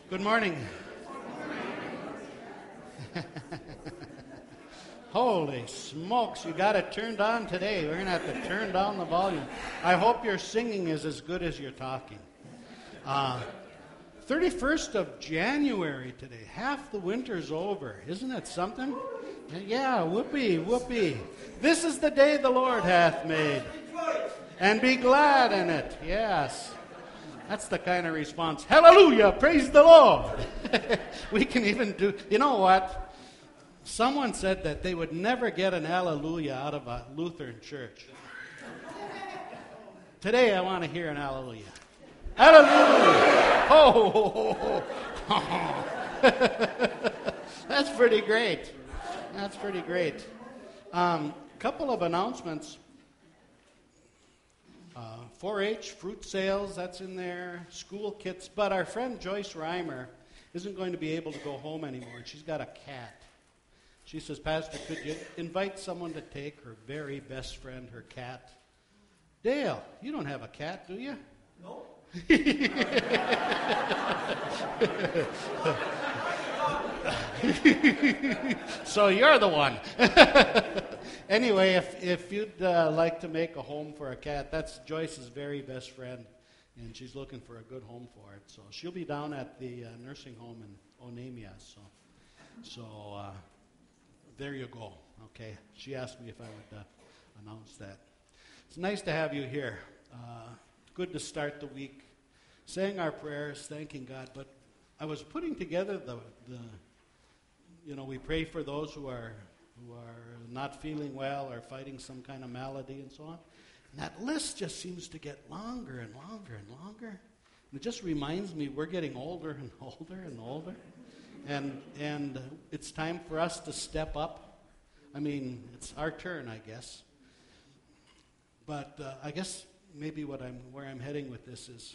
Good morning. Holy smokes, you got it turned on today. We're going to have to turn down the volume. I hope your singing is as good as your talking. 31st of January today. Half the winter's over. Isn't it something? Yeah, whoopee, whoopee. This is the day the Lord hath made. And be glad in it. Yes. That's the kind of response. Hallelujah, praise the Lord. We can even do, you know what? Someone said that they would never get an hallelujah out of a Lutheran church. Today I want to hear an hallelujah. Hallelujah. Oh. That's pretty great. That's pretty great. Couple of announcements. 4-H, fruit sales, that's in there, school kits. But our friend Joyce Reimer isn't going to be able to go home anymore. She's got a cat. She says, Pastor, could you invite someone to take her very best friend, her cat? Dale, you don't have a cat, do you? No. So you're the one. Anyway, if you'd like to make a home for a cat, that's Joyce's very best friend, and she's looking for a good home for it. So she'll be down at the nursing home in Onamia. So there you go. Okay. She asked me if I would announce that. It's nice to have you here. Good to start the week, saying our prayers, thanking God. But I was putting together we pray for those who are not feeling well or fighting some kind of malady and so on. And that list just seems to get longer and longer and longer. And it just reminds me we're getting older and older and older. And it's time for us to step up. I mean, it's our turn, I guess. But I guess maybe where I'm heading with this is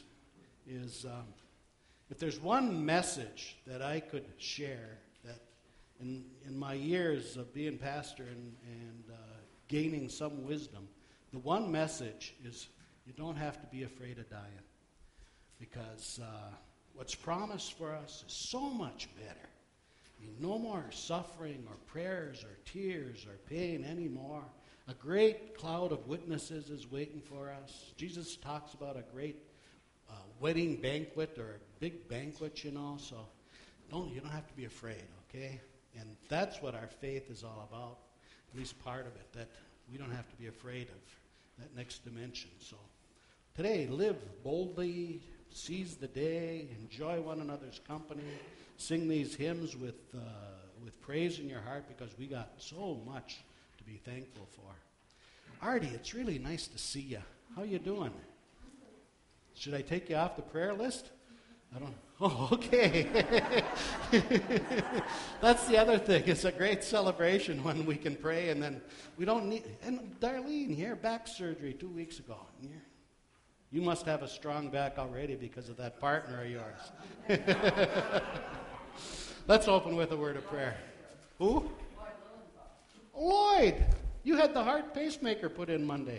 if there's one message that I could share that in my years of being pastor and gaining some wisdom, the one message is you don't have to be afraid of dying, because what's promised for us is so much better. I mean, no more suffering or prayers or tears or pain anymore. A great cloud of witnesses is waiting for us. Jesus talks about a great wedding banquet or a big banquet, so you don't have to be afraid, okay? And that's what our faith is all about, at least part of it, that we don't have to be afraid of that next dimension. So today, live boldly, seize the day, enjoy one another's company, sing these hymns with praise in your heart, because we got so much to be thankful for. Artie, it's really nice to see you. How you doing? Should I take you off the prayer list? I don't. Oh, okay. That's the other thing. It's a great celebration when we can pray, and then we don't need. And Darlene here, back surgery 2 weeks ago. You must have a strong back already because of that partner of yours. Let's open with a word of prayer. Who? Lloyd. You had the heart pacemaker put in Monday.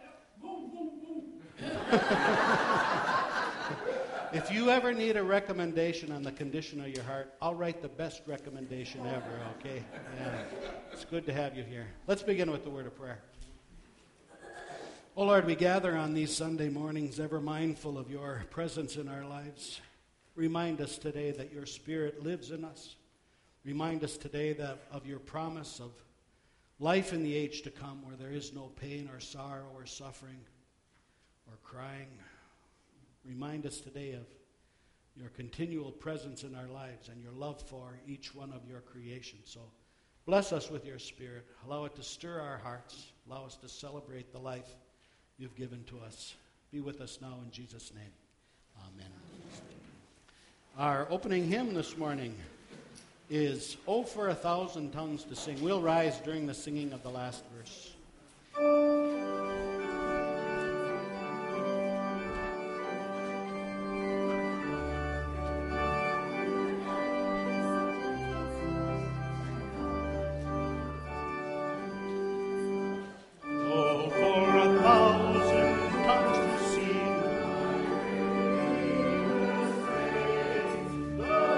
If you ever need a recommendation on the condition of your heart, I'll write the best recommendation ever, okay? Yeah. It's good to have you here. Let's begin with the word of prayer. Oh Lord, we gather on these Sunday mornings ever mindful of your presence in our lives. Remind us today that your Spirit lives in us. Remind us today that of your promise of life in the age to come, where there is no pain or sorrow or suffering or crying. Remind us today of your continual presence in our lives and your love for each one of your creation. So bless us with your Spirit. Allow it to stir our hearts. Allow us to celebrate the life you've given to us. Be with us now in Jesus' name. Amen. Our opening hymn this morning is "Oh, for 1,000 Tongues to Sing." We'll rise during the singing of the last verse. Oh,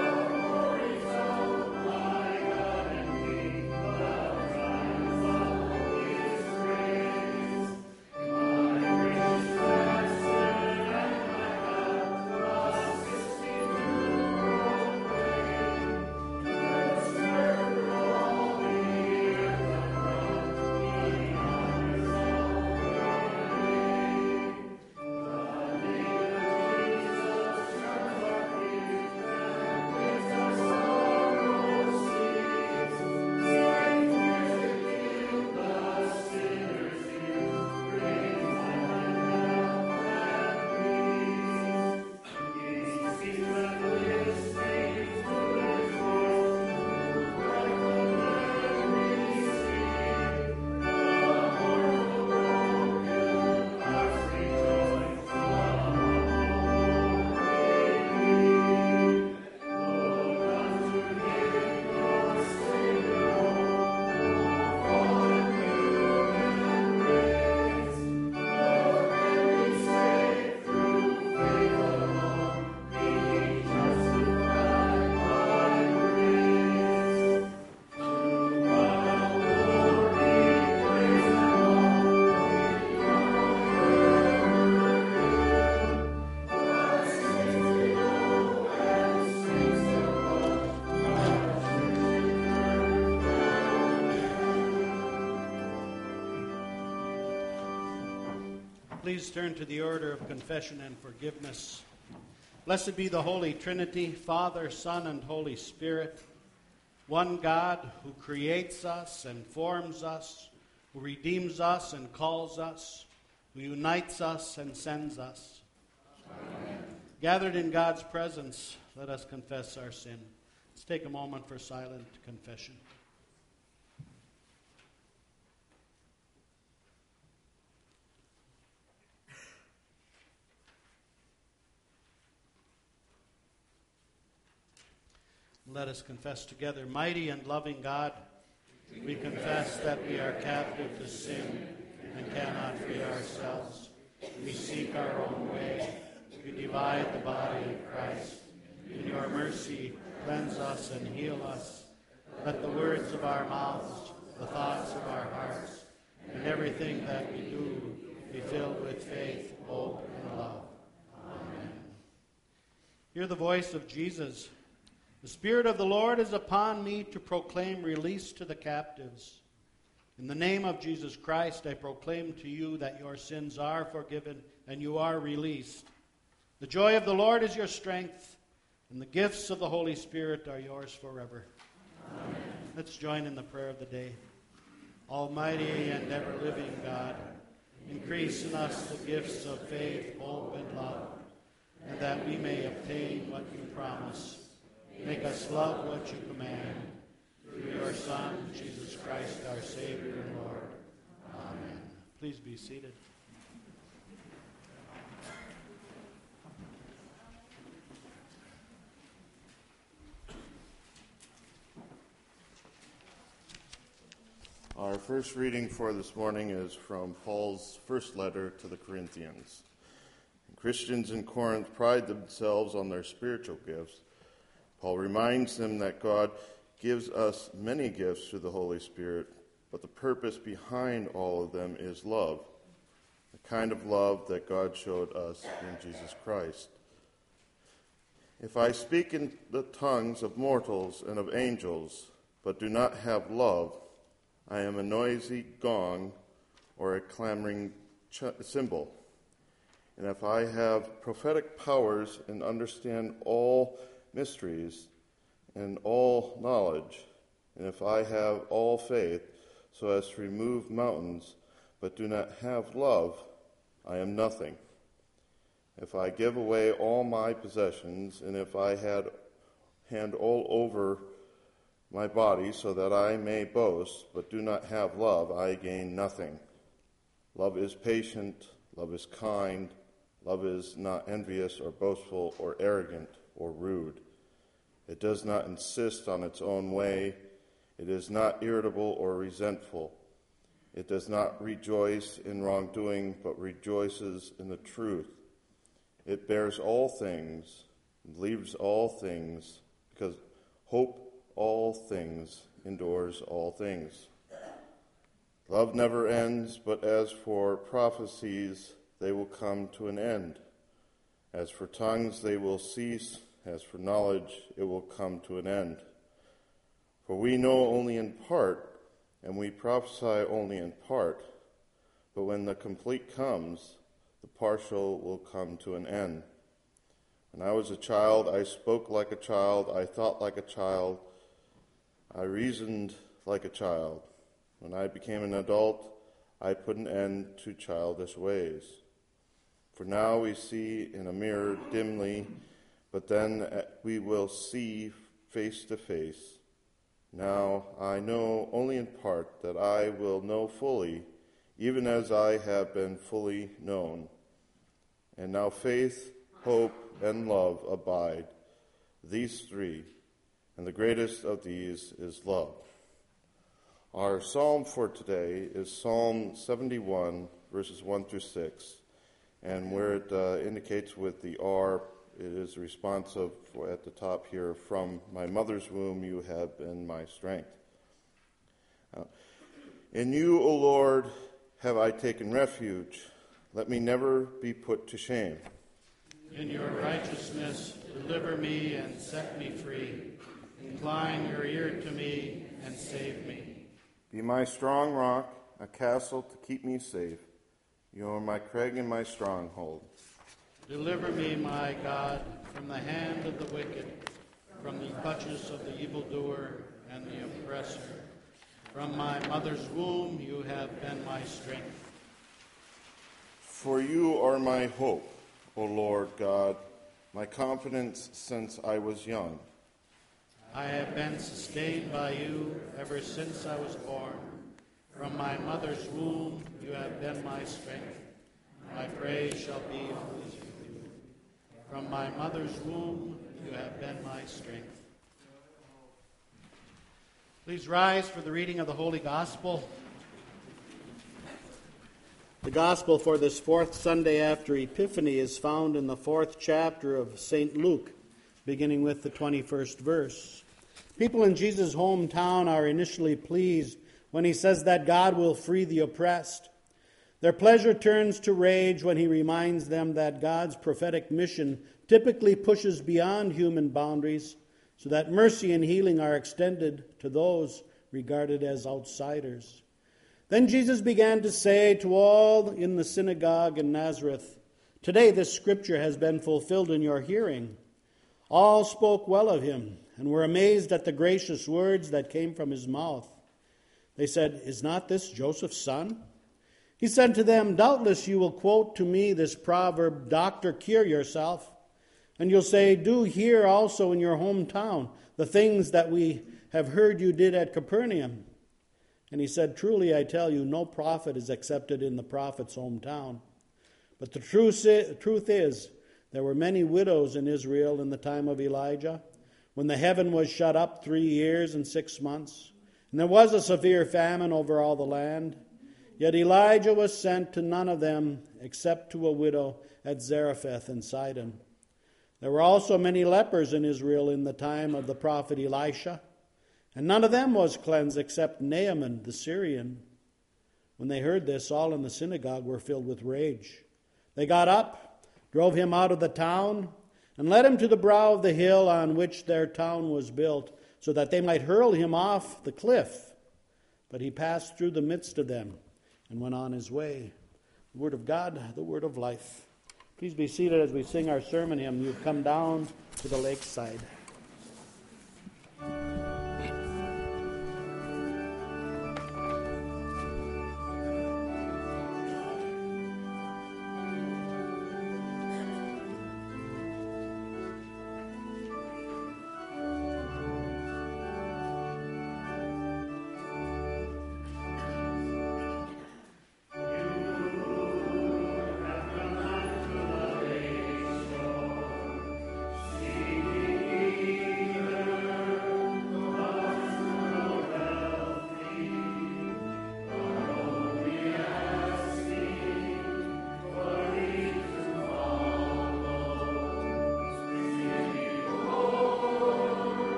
Please turn to the order of confession and forgiveness. Blessed be the Holy Trinity, Father, Son, and Holy Spirit, one God who creates us and forms us, who redeems us and calls us, who unites us and sends us. Amen. Gathered in God's presence, let us confess our sin. Let's take a moment for silent confession. Let us confess together. Mighty and loving God, we confess that we are captive to sin and cannot free ourselves. We seek our own way. We divide the body of Christ. In your mercy, cleanse us and heal us. Let the words of our mouths, the thoughts of our hearts, and everything that we do be filled with faith, hope, and love. Amen. Hear the voice of Jesus. The Spirit of the Lord is upon me to proclaim release to the captives. In the name of Jesus Christ, I proclaim to you that your sins are forgiven and you are released. The joy of the Lord is your strength, and the gifts of the Holy Spirit are yours forever. Amen. Let's join in the prayer of the day. Almighty and ever-living God, increase in us the gifts of faith, hope, and love, and that we may obtain what you promise. Make us love what you command. Through your Son, Jesus Christ, our Savior and Lord. Amen. Please be seated. Our first reading for this morning is from Paul's first letter to the Corinthians. Christians in Corinth pride themselves on their spiritual gifts. Paul reminds them that God gives us many gifts through the Holy Spirit, but the purpose behind all of them is love, the kind of love that God showed us in Jesus Christ. If I speak in the tongues of mortals and of angels, but do not have love, I am a noisy gong or a clamoring cymbal. And if I have prophetic powers and understand all mysteries and all knowledge, and if I have all faith so as to remove mountains, but do not have love, I am nothing. If I give away all my possessions, and if I hand all over my body so that I may boast, but do not have love, I gain nothing. Love is patient, love is kind, love is not envious or boastful or arrogant or rude. It does not insist on its own way. It is not irritable or resentful. It does not rejoice in wrongdoing, but rejoices in the truth. It bears all things, believes all things, because hope all things endures all things. Love never ends, but as for prophecies, they will come to an end. As for tongues, they will cease. As for knowledge, it will come to an end. For we know only in part, and we prophesy only in part. But when the complete comes, the partial will come to an end. When I was a child, I spoke like a child, I thought like a child, I reasoned like a child. When I became an adult, I put an end to childish ways. For now we see in a mirror dimly, but then we will see face to face. Now I know only in part, that I will know fully, even as I have been fully known. And now faith, hope, and love abide, these three, and the greatest of these is love. Our psalm for today is Psalm 71, verses 1 through 6, and where it indicates with the R, it is responsive at the top here, from my mother's womb you have been my strength. In you, O Lord, have I taken refuge. Let me never be put to shame. In your righteousness, deliver me and set me free. Incline your ear to me and save me. Be my strong rock, a castle to keep me safe. You are my crag and my stronghold. Deliver me, my God, from the hand of the wicked, from the clutches of the evildoer and the oppressor. From my mother's womb you have been my strength. For you are my hope, O Lord God, my confidence since I was young. I have been sustained by you ever since I was born. From my mother's womb you have been my strength. My praise shall be always with you. From my mother's womb you have been my strength. Please rise for the reading of the Holy Gospel. The Gospel for this fourth Sunday after Epiphany is found in the fourth chapter of St. Luke, beginning with the 21st verse. People in Jesus' hometown are initially pleased when he says that God will free the oppressed. Their pleasure turns to rage when he reminds them that God's prophetic mission typically pushes beyond human boundaries so that mercy and healing are extended to those regarded as outsiders. Then Jesus began to say to all in the synagogue in Nazareth, "Today this scripture has been fulfilled in your hearing." All spoke well of him and were amazed at the gracious words that came from his mouth. They said, "Is not this Joseph's son?" He said to them, "Doubtless you will quote to me this proverb, 'Doctor, cure yourself.' And you'll say, 'Do here also in your hometown the things that we have heard you did at Capernaum.' And he said, 'Truly I tell you, no prophet is accepted in the prophet's hometown. But the truth is, there were many widows in Israel in the time of Elijah, when the heaven was shut up 3 years and 6 months, and there was a severe famine over all the land. Yet Elijah was sent to none of them except to a widow at Zarephath in Sidon. There were also many lepers in Israel in the time of the prophet Elisha, and none of them was cleansed except Naaman the Syrian." When they heard this, all in the synagogue were filled with rage. They got up, drove him out of the town, and led him to the brow of the hill on which their town was built, so that they might hurl him off the cliff. But he passed through the midst of them and went on his way. The word of God, the word of life. Please be seated as we sing our sermon hymn, "You've Come Down to the Lakeside."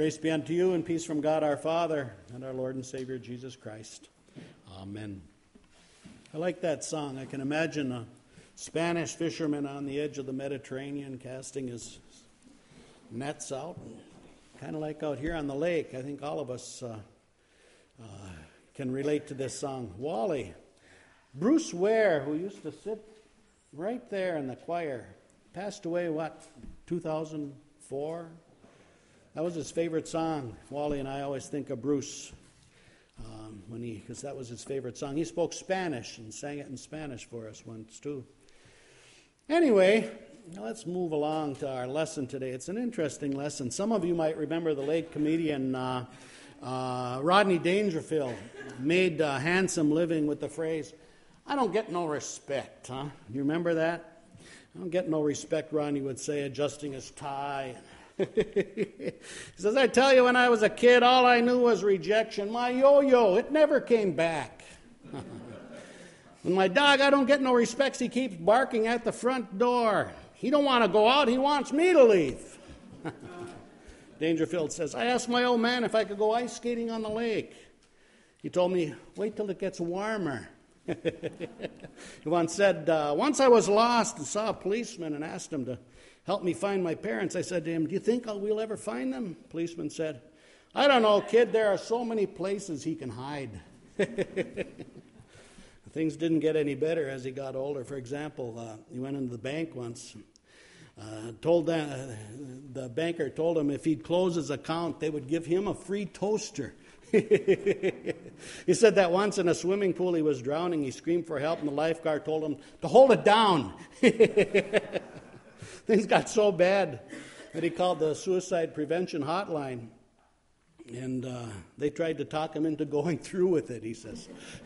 Grace be unto you and peace from God our Father and our Lord and Savior Jesus Christ. Amen. I like that song. I can imagine a Spanish fisherman on the edge of the Mediterranean casting his nets out. Kind of like out here on the lake. I think all of us can relate to this song. Wally. Bruce Ware, who used to sit right there in the choir, passed away, 2004? That was his favorite song. Wally and I always think of Bruce because that was his favorite song. He spoke Spanish and sang it in Spanish for us once too. Anyway, let's move along to our lesson today. It's an interesting lesson. Some of you might remember the late comedian Rodney Dangerfield made a handsome living with the phrase, "I don't get no respect," huh? You remember that? "I don't get no respect," Rodney would say, adjusting his tie. He says, "I tell you, when I was a kid, all I knew was rejection. My yo-yo, it never came back. And my dog, I don't get no respects. He keeps barking at the front door. He don't want to go out. He wants me to leave." Dangerfield says, "I asked my old man if I could go ice skating on the lake. He told me, wait till it gets warmer." He once said, "Once I was lost and saw a policeman and asked him to help me find my parents. I said to him, 'Do you think we'll ever find them?' The policeman said, 'I don't know, kid. There are so many places he can hide.'" Things didn't get any better as he got older. For example, he went into the bank once. The banker told him if he'd close his account, they would give him a free toaster. He said that once in a swimming pool he was drowning. He screamed for help, and the lifeguard told him to hold it down. Things got so bad that he called the suicide prevention hotline, and they tried to talk him into going through with it, he says.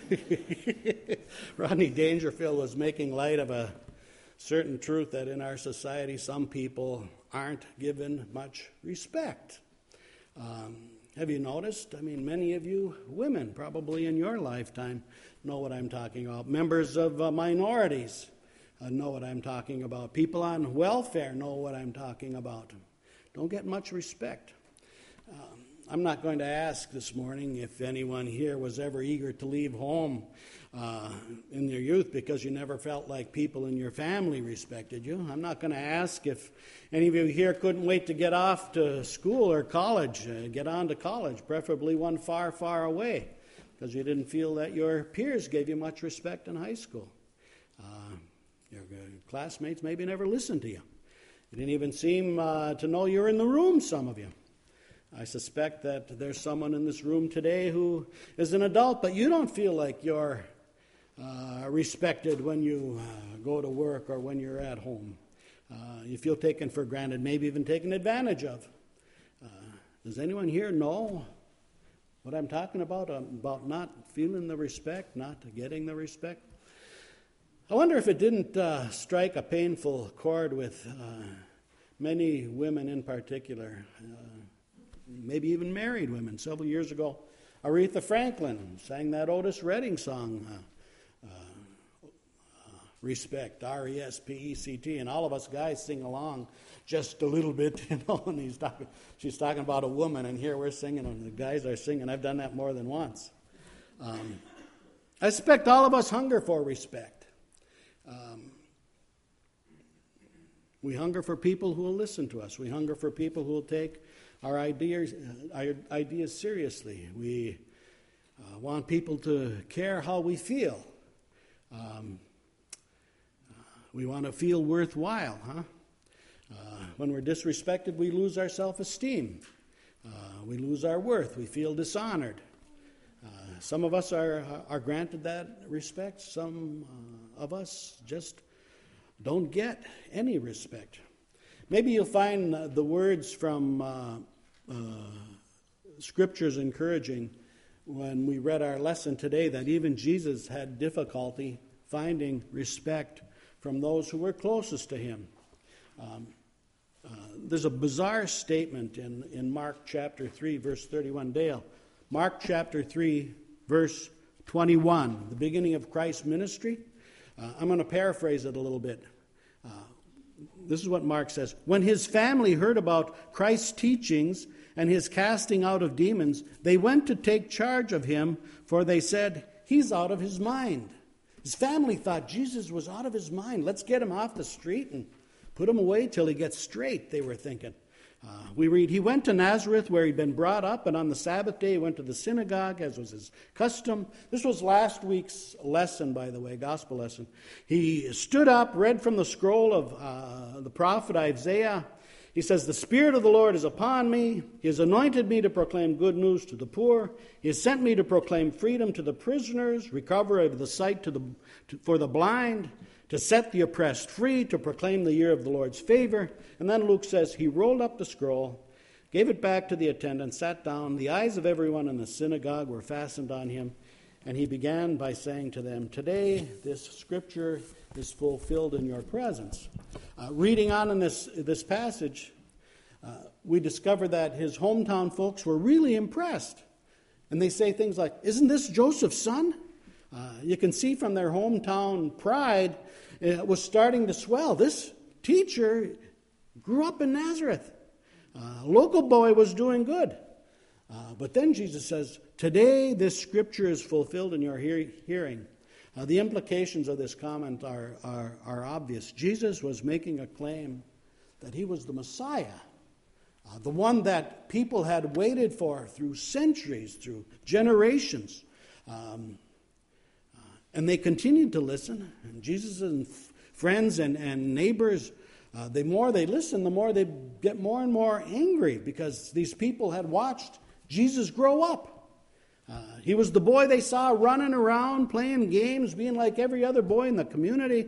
Rodney Dangerfield was making light of a certain truth that in our society some people aren't given much respect. Have you noticed? I mean, many of you women probably in your lifetime know what I'm talking about. Members of minorities know what I'm talking about. People on welfare know what I'm talking about. Don't get much respect. I'm not going to ask this morning if anyone here was ever eager to leave home in your youth because you never felt like people in your family respected you. I'm not going to ask if any of you here couldn't wait to get off to school or college, get on to college, preferably one far, far away, because you didn't feel that your peers gave you much respect in high school. Your classmates maybe never listened to you. You didn't even seem to know you're in the room, some of you. I suspect that there's someone in this room today who is an adult, but you don't feel like you're respected when you go to work or when you're at home. You feel taken for granted, maybe even taken advantage of. Does anyone here know what I'm talking about not feeling the respect, not getting the respect? I wonder if it didn't strike a painful chord with many women in particular, maybe even married women. Several years ago, Aretha Franklin sang that Otis Redding song, Respect, R-E-S-P-E-C-T, and all of us guys sing along just a little bit, and she's talking about a woman, and here we're singing, and the guys are singing. I've done that more than once. I suspect all of us hunger for respect. We hunger for people who will listen to us. We hunger for people who will take our ideas seriously. We want people to care how we feel. We want to feel worthwhile, huh? When we're disrespected, we lose our self-esteem. We lose our worth. We feel dishonored. Some of us are granted that respect. Some of us just don't get any respect. Maybe you'll find the words from Scriptures encouraging when we read our lesson today that even Jesus had difficulty finding respect from those who were closest to him. There's a bizarre statement in Mark chapter 3, verse 31. Dale, Mark chapter 3, verse 21, the beginning of Christ's ministry. I'm going to paraphrase it a little bit. this is what Mark says. When his family heard about Christ's teachings and his casting out of demons, they went to take charge of him, for they said, he's out of his mind. His family thought Jesus was out of his mind. Let's get him off the street and put him away till he gets straight, they were thinking. We read, he went to Nazareth where he'd been brought up, and on the Sabbath day he went to the synagogue, as was his custom. This was last week's lesson, by the way, gospel lesson. He stood up, read from the scroll of the prophet Isaiah. He says, the Spirit of the Lord is upon me. He has anointed me to proclaim good news to the poor. He has sent me to proclaim freedom to the prisoners, recovery of the sight for the blind, to set the oppressed free, to proclaim the year of the Lord's favor. And then Luke says, he rolled up the scroll, gave it back to the attendant, sat down. The eyes of everyone in the synagogue were fastened on him. And he began by saying to them, today this scripture is fulfilled in your presence. Reading on in this passage, we discover that his hometown folks were really impressed. And they say things like, isn't this Joseph's son? You can see from their hometown pride, it was starting to swell. This teacher grew up in Nazareth. Local boy was doing good. But then Jesus says, today this scripture is fulfilled in your hearing. The implications of this comment are obvious. Jesus was making a claim that he was the Messiah, the one that people had waited for through centuries, through generations. And they continued to listen. And Jesus and friends and neighbors, the more they listened, the more they get more and more angry, because these people had watched Jesus grow up. He was the boy they saw running around, playing games, being like every other boy in the community.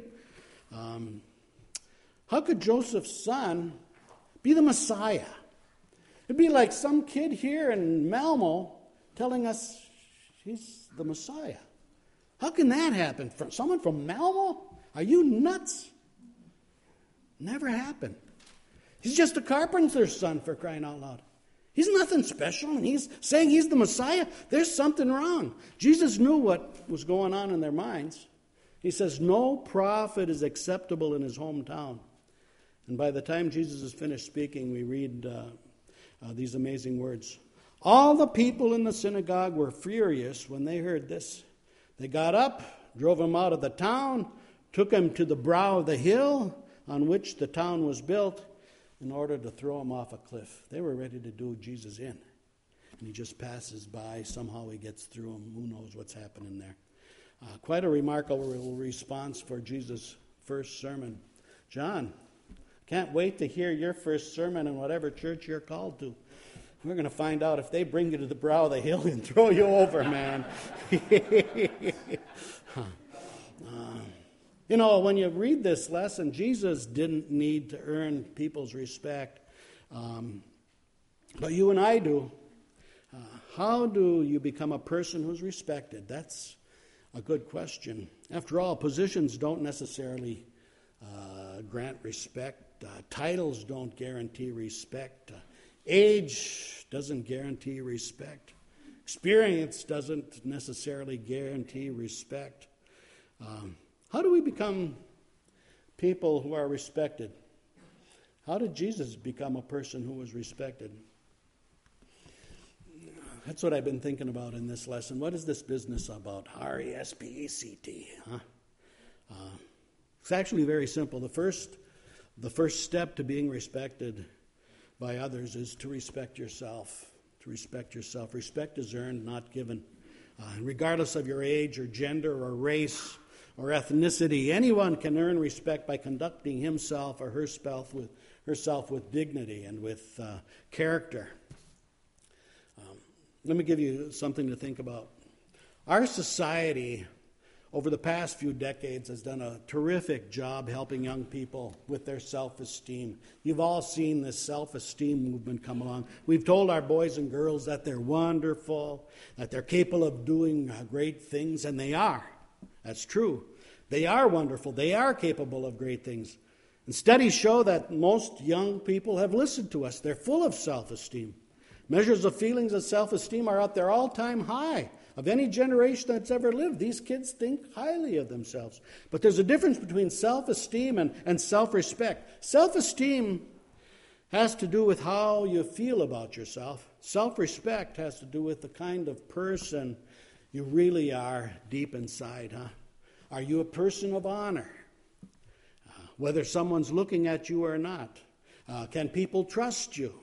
How could Joseph's son be the Messiah? It'd be like some kid here in Malmo telling us he's the Messiah. How can that happen? Someone from Malmo? Are you nuts? Never happened. He's just a carpenter's son, for crying out loud. He's nothing special, and he's saying he's the Messiah. There's something wrong. Jesus knew what was going on in their minds. He says, no prophet is acceptable in his hometown. And by the time Jesus is finished speaking, we read these amazing words. All the people in the synagogue were furious when they heard this. They got up, drove him out of the town, took him to the brow of the hill on which the town was built, in order to throw him off a cliff. They were ready to do Jesus in. And he just passes by. Somehow he gets through him. Who knows what's happening there. Quite a remarkable response for Jesus' first sermon. John, can't wait to hear your first sermon in whatever church you're called to. We're going to find out if they bring you to the brow of the hill and throw you over, man. When you read this lesson, Jesus didn't need to earn people's respect. But you and I do. How do you become a person who's respected? That's a good question. After all, positions don't necessarily grant respect. Titles don't guarantee respect. Age doesn't guarantee respect. Experience doesn't necessarily guarantee respect. How do we become people who are respected? How did Jesus become a person who was respected? That's what I've been thinking about in this lesson. What is this business about? R-E-S-P-E-C-T. It's actually very simple. The first step to being respected by others is to respect yourself. To respect yourself. Respect is earned, not given. Regardless of your age or gender or race or ethnicity, anyone can earn respect by conducting himself or herself with dignity and with character. Let me give you something to think about. Our society, over the past few decades, has done a terrific job helping young people with their self-esteem. You've all seen this self-esteem movement come along. We've told our boys and girls that they're wonderful, that they're capable of doing great things, and they are. That's true. They are wonderful. They are capable of great things. And studies show that most young people have listened to us. They're full of self-esteem. Measures of feelings of self-esteem are at their all-time high. of any generation that's ever lived. These kids think highly of themselves. But there's a difference between self-esteem and self-respect. Self-esteem has to do with how you feel about yourself. Self-respect has to do with the kind of person you really are deep inside. Are you a person of honor? Whether someone's looking at you or not. Can people trust you?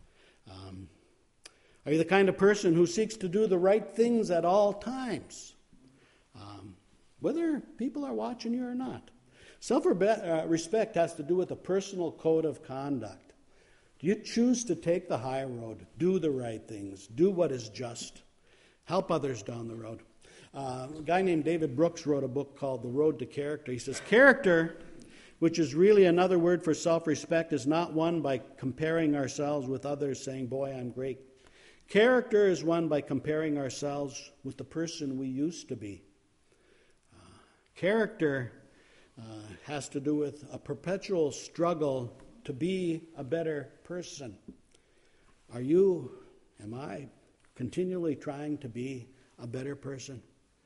Are you the kind of person who seeks to do the right things at all times? Whether people are watching you or not. Self-respect has to do with a personal code of conduct. Do you choose to take the high road, do the right things, do what is just, help others down the road? A guy named David Brooks wrote a book called The Road to Character. He says, character, which is really another word for self-respect, is not won by comparing ourselves with others, saying, boy, I'm great. Character is won by comparing ourselves with the person we used to be. Character has to do with a perpetual struggle to be a better person. Am I continually trying to be a better person?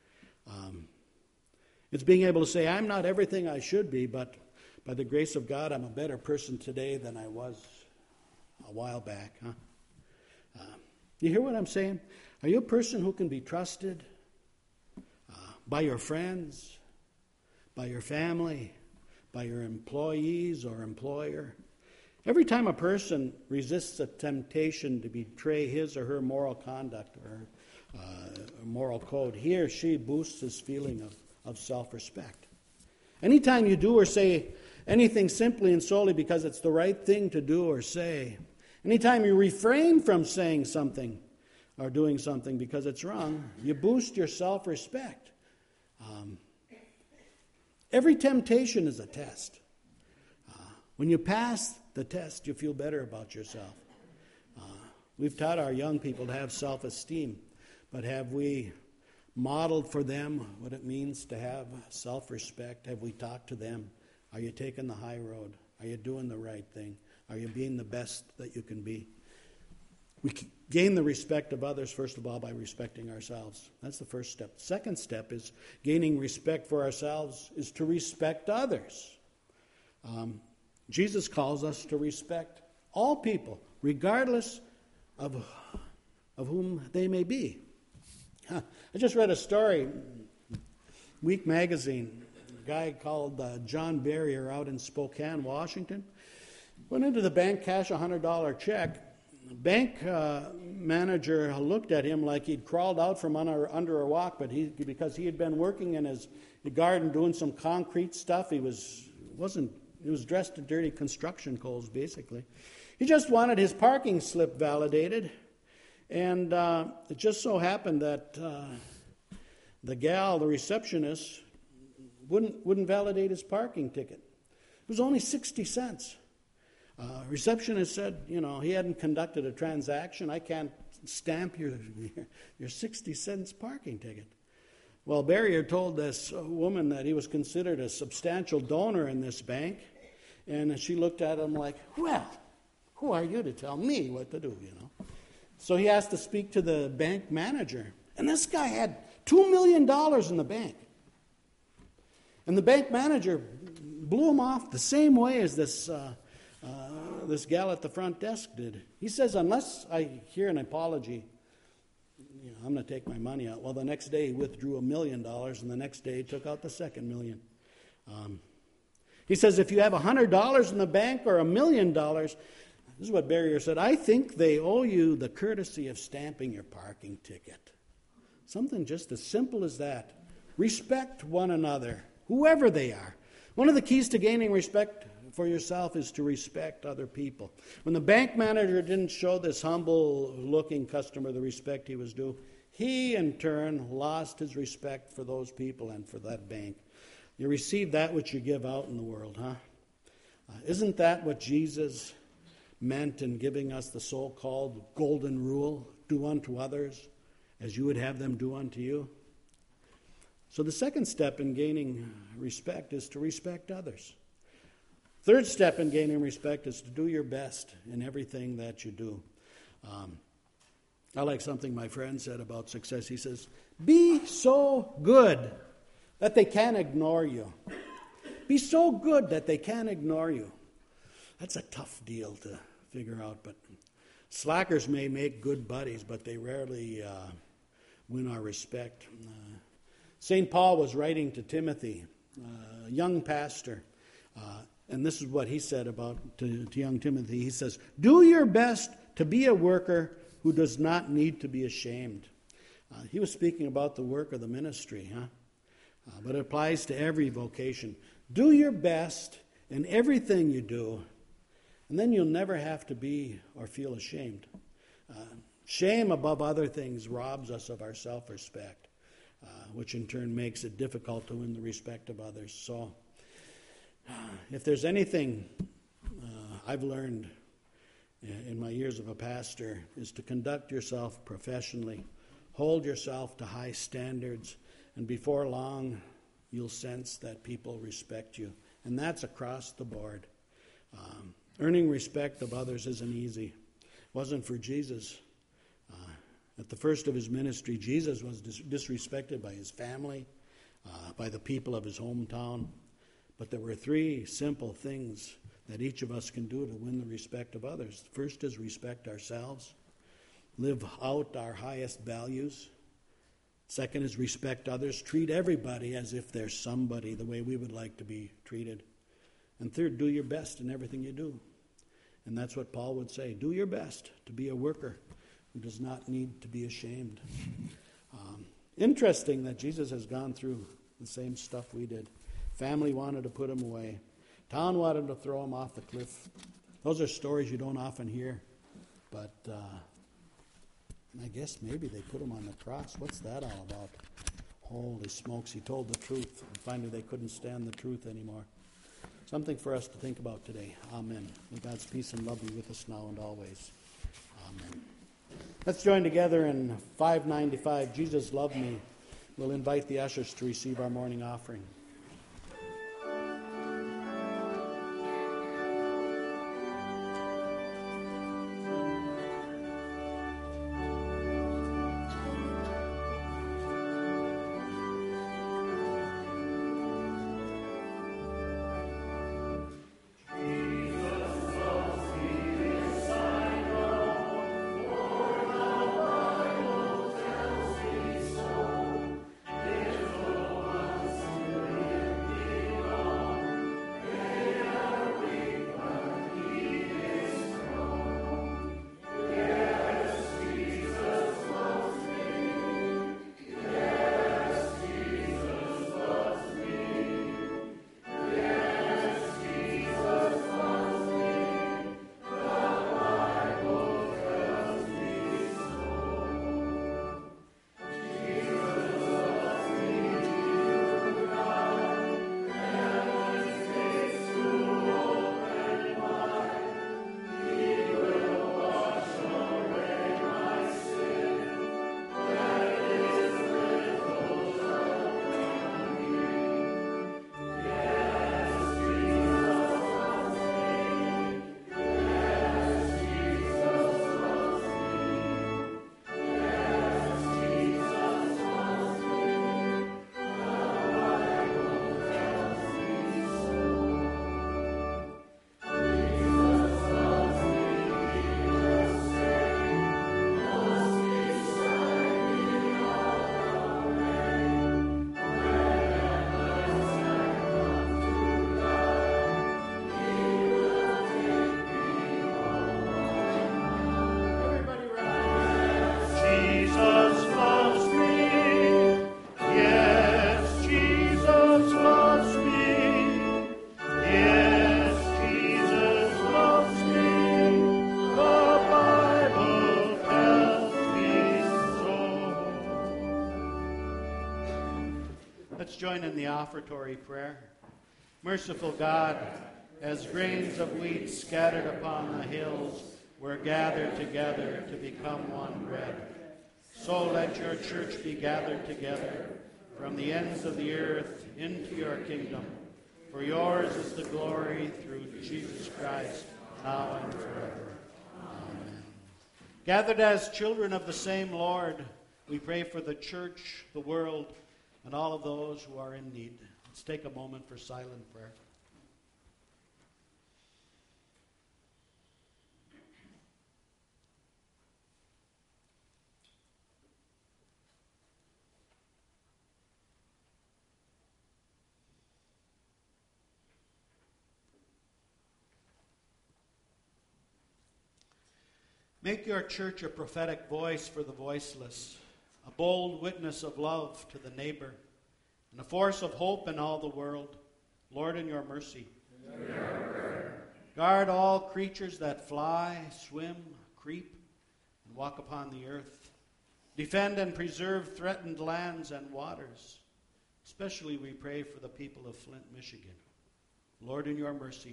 It's being able to say, I'm not everything I should be, but by the grace of God, I'm a better person today than I was a while back. You hear what I'm saying? Are you a person who can be trusted by your friends, by your family, by your employees or employer? Every time a person resists a temptation to betray his or her moral conduct or moral code, he or she boosts his feeling of self-respect. Anytime you do or say anything simply and solely because it's the right thing to do or say, anytime you refrain from saying something or doing something because it's wrong, you boost your self-respect. Every temptation is a test. When you pass the test, you feel better about yourself. We've taught our young people to have self-esteem, but have we modeled for them what it means to have self-respect? Have we talked to them? Are you taking the high road? Are you doing the right thing? Are you being the best that you can be? We gain the respect of others, first of all, by respecting ourselves. That's the first step. The second step is gaining respect for ourselves is to respect others. Jesus calls us to respect all people, regardless of whom they may be. I just read a story, Week Magazine. A guy called John Barrier out in Spokane, Washington, went into the bank, cashed a $100 check. The bank manager looked at him like he'd crawled out from under a rock, but because he had been working in his garden doing some concrete stuff, he was dressed in dirty construction clothes, basically. He just wanted his parking slip validated, and it just so happened that the receptionist, wouldn't validate his parking ticket. It was only 60 cents. Receptionist said, he hadn't conducted a transaction. I can't stamp your 60 cents parking ticket. Well, Barrier told this woman that he was considered a substantial donor in this bank, and she looked at him like, well, who are you to tell me what to do, So he asked to speak to the bank manager, and this guy had $2 million in the bank. And the bank manager blew him off the same way as this gal at the front desk did. He says, unless I hear an apology, I'm going to take my money out. Well, the next day he withdrew $1 million, and the next day he took out the second million. He says, if you have $100 in the bank or $1 million, this is what Barrier said, I think they owe you the courtesy of stamping your parking ticket. Something just as simple as that. Respect one another, whoever they are. One of the keys to gaining respect for yourself is to respect other people. When the bank manager didn't show this humble-looking customer the respect he was due, he, in turn, lost his respect for those people and for that bank. You receive that which you give out in the world, huh? Isn't that what Jesus meant in giving us the so-called golden rule? Do unto others as you would have them do unto you. So the second step in gaining respect is to respect others. Third step in gaining respect is to do your best in everything that you do. I like something my friend said about success. He says, be so good that they can't ignore you. Be so good that they can't ignore you. That's a tough deal to figure out, but slackers may make good buddies, but they rarely win our respect. St. Paul was writing to Timothy, a young pastor, and this is what he said about to young Timothy. He says, do your best to be a worker who does not need to be ashamed. He was speaking about the work of the ministry, but it applies to every vocation. Do your best in everything you do, and then you'll never have to be or feel ashamed. Shame, above other things, robs us of our self-respect, which in turn makes it difficult to win the respect of others. So, if there's anything I've learned in my years of a pastor, is to conduct yourself professionally, hold yourself to high standards, and before long, you'll sense that people respect you. And that's across the board. Earning respect of others isn't easy. It wasn't for Jesus. At the first of his ministry, Jesus was disrespected by his family, by the people of his hometown. But there were three simple things that each of us can do to win the respect of others. First is respect ourselves, live out our highest values. Second is respect others, treat everybody as if they're somebody, the way we would like to be treated. And third, do your best in everything you do. And that's what Paul would say, do your best to be a worker who does not need to be ashamed. Interesting that Jesus has gone through the same stuff we did. Family wanted to put him away. Town wanted to throw him off the cliff. Those are stories you don't often hear. But I guess maybe they put him on the cross. What's that all about? Holy smokes, he told the truth. And finally they couldn't stand the truth anymore. Something for us to think about today. Amen. May God's peace and love be with us now and always. Amen. Let's join together in 595, Jesus Loved Me. We'll invite the ushers to receive our morning offering. Let's join in the offertory prayer. Merciful God, as grains of wheat scattered upon the hills were gathered together to become one bread, so let your church be gathered together from the ends of the earth into your kingdom. For yours is the glory through Jesus Christ, now and forever. Amen. Gathered as children of the same Lord, we pray for the church, the world, and all of those who are in need. Let's take a moment for silent prayer. Make your church a prophetic voice for the voiceless, a bold witness of love to the neighbor, and a force of hope in all the world. Lord, in your mercy, guard all creatures that fly, swim, creep, and walk upon the earth. Defend and preserve threatened lands and waters. Especially we pray for the people of Flint, Michigan. Lord, in your mercy,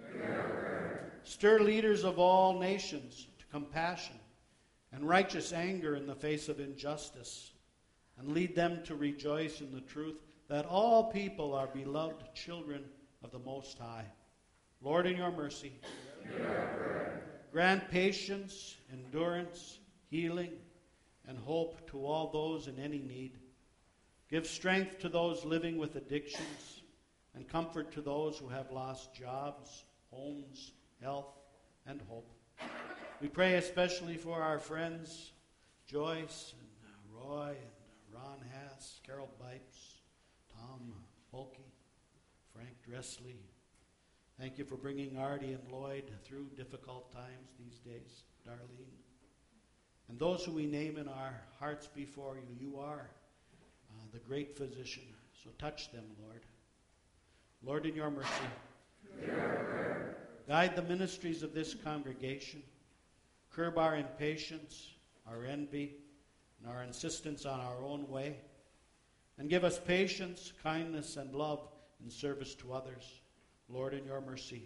stir leaders of all nations to compassion and righteous anger in the face of injustice, and lead them to rejoice in the truth that all people are beloved children of the Most High. Lord, in your mercy, grant patience, endurance, healing, and hope to all those in any need. Give strength to those living with addictions, and comfort to those who have lost jobs, homes, health, and hope. We pray especially for our friends Joyce and Roy and Ron Hass, Carol Bipes, Tom Bulkey, Frank Dressley. Thank you for bringing Artie and Lloyd through difficult times these days, Darlene. And those who we name in our hearts before you, you are the great physician. So touch them, Lord. Lord, in your mercy, guide the ministries of this congregation. Curb our impatience, our envy, and our insistence on our own way. And give us patience, kindness, and love in service to others. Lord, in your mercy.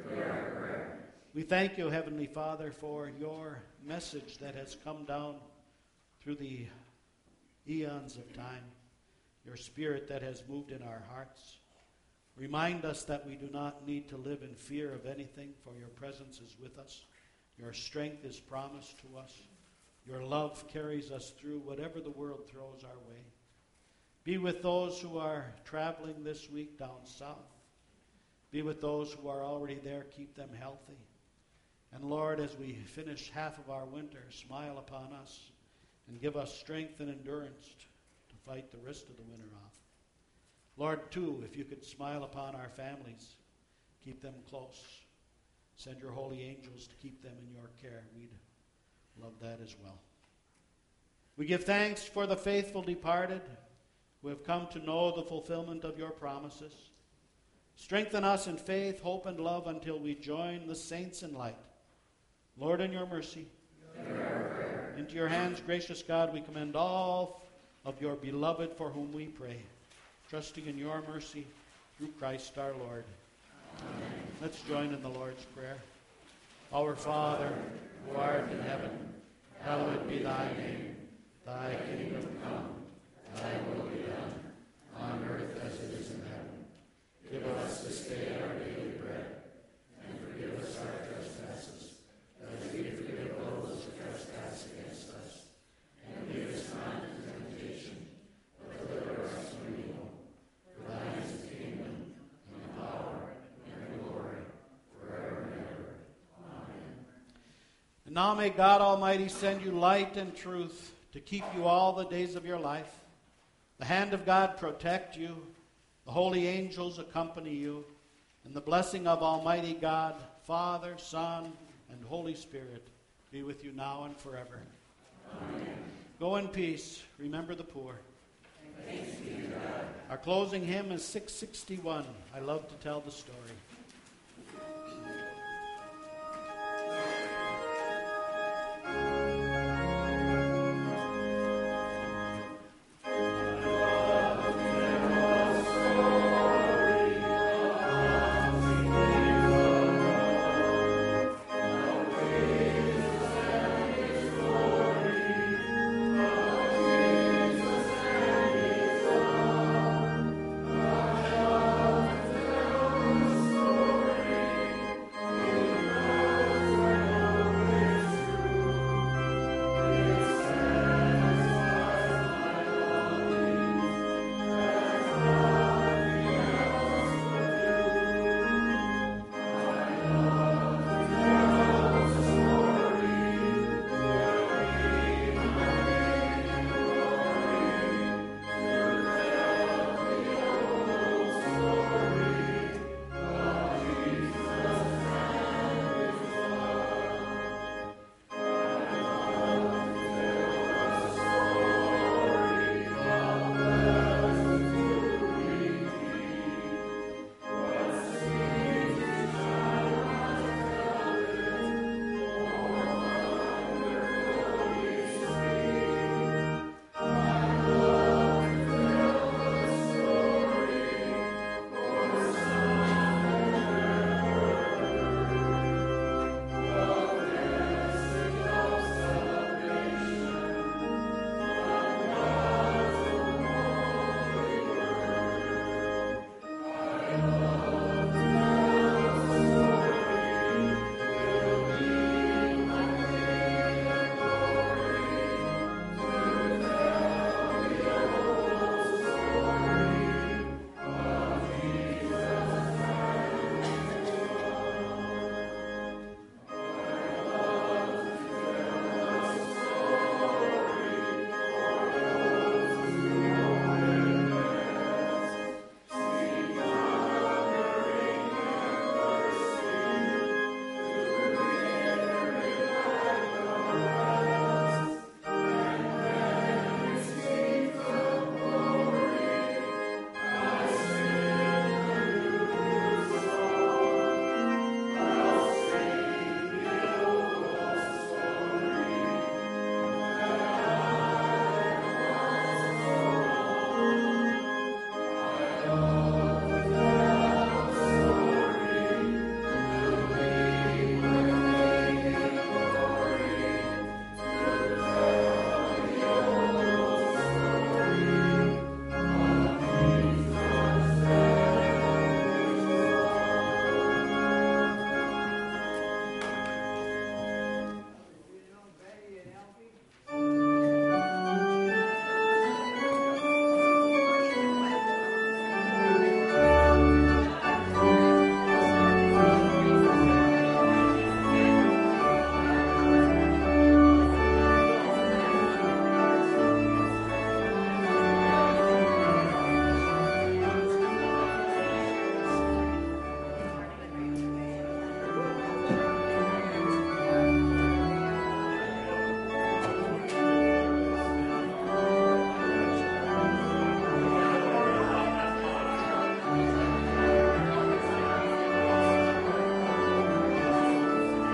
We thank you, Heavenly Father, for your message that has come down through the eons of time, your Spirit that has moved in our hearts. Remind us that we do not need to live in fear of anything, for your presence is with us. Your strength is promised to us. Your love carries us through whatever the world throws our way. Be with those who are traveling this week down south. Be with those who are already there. Keep them healthy. And Lord, as we finish half of our winter, smile upon us and give us strength and endurance to fight the rest of the winter off. Lord, too, if you could smile upon our families, keep them close. Send your holy angels to keep them in your care. We'd love that as well. We give thanks for the faithful departed who have come to know the fulfillment of your promises. Strengthen us in faith, hope, and love until we join the saints in light. Lord, in your mercy, into your hands, gracious God, we commend all of your beloved for whom we pray, trusting in your mercy through Christ our Lord. Amen. Let's join in the Lord's Prayer. Our Father, who art in heaven, hallowed be thy name. Thy kingdom come, thy will be done, on earth as it is in heaven. Give us this day our daily bread, and forgive us our trespasses, as we forgive those who trespass against us. And lead us not into temptation, but deliver us from evil. For thine is the kingdom, and the power, and the glory, forever and ever. Amen. And now may God Almighty send you light and truth to keep you all the days of your life. The hand of God protect you. The holy angels accompany you. And the blessing of Almighty God, Father, Son, and Holy Spirit be with you now and forever. Amen. Go in peace. Remember the poor. Thanks be to God. Our closing hymn is 661. I love to tell the story.